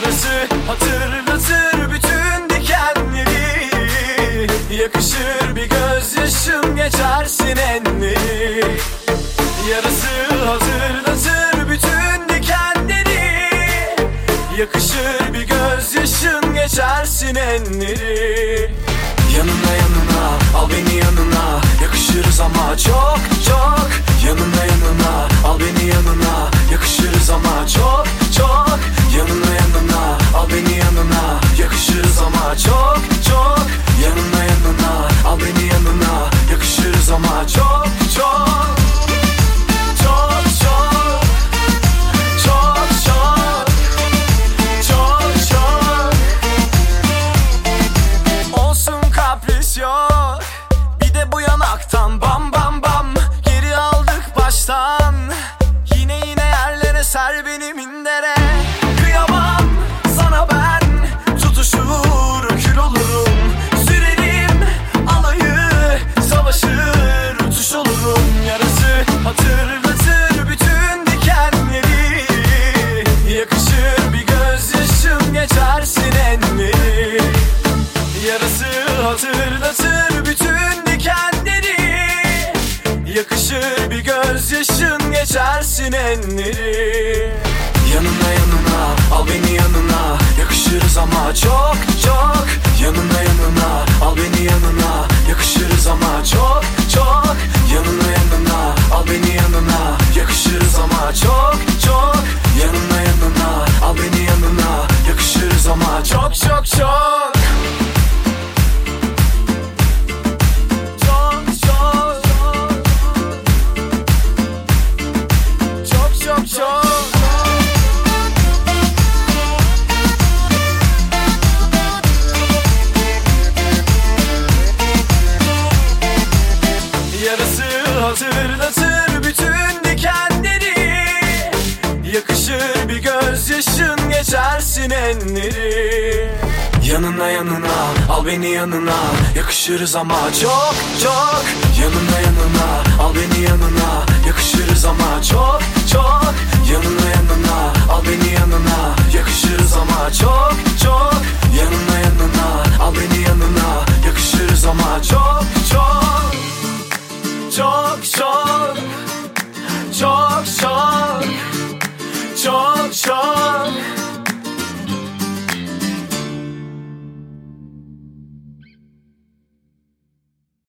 Yarası hatırlatır bütün dikenleri. Yakışır bir gözyaşım, geçersin enleri. Yarası hatırlatır bütün dikenleri. Yakışır bir gözyaşın, geçersin enleri. Yanına yanına, al beni yanına. Yakışırız ama çok çok. Yanına yanına, al beni yanına. Yakışırız ama çok çok. Yanına yanına, al beni yanına. Yakışırız ama çok çok. Yanına yanına, al beni yanına. Yakışırız ama çok çok. Çok çok. Çok çok. Çok çok. Olsun kapris yok. Bir de bu yanaktan bam bam bam. Geri aldık baştan. Yine yerlere ser beni mindere. Kıyamam sana ben. Tutuşur kül olurum. Sürerim alayı, savaşır uçuş olurum. Yarası hatırlatır bütün dikenleri. Yakışır bir gözyaşım, geçersin enleri. Yarası hatırlatır bütün dikenleri. Yakışır bir gözyaşın, geçersin enleri. Yanına yanına, al beni yanına. Yakışırız ama çok çok. Yanına yanına, al beni yanına. Yakışırız ama çok çok. Yanına yanına, al beni yanına. Yakışırız ama çok çok. Yanına yanına, al beni yanına. Yakışırız ama çok çok çok. Çok çok. Çok çok çok. Yarası hatırlatır bütün dikenleri. Yakışır bir gözyaşın, geçersin enleri. Yanına yanına, al beni yanına. Yakışırız ama çok çok. Yanına yanına, al beni yanına. Yakışırız ama çok çok. Yanına yanına, al beni yanına. Yakışırız ama çok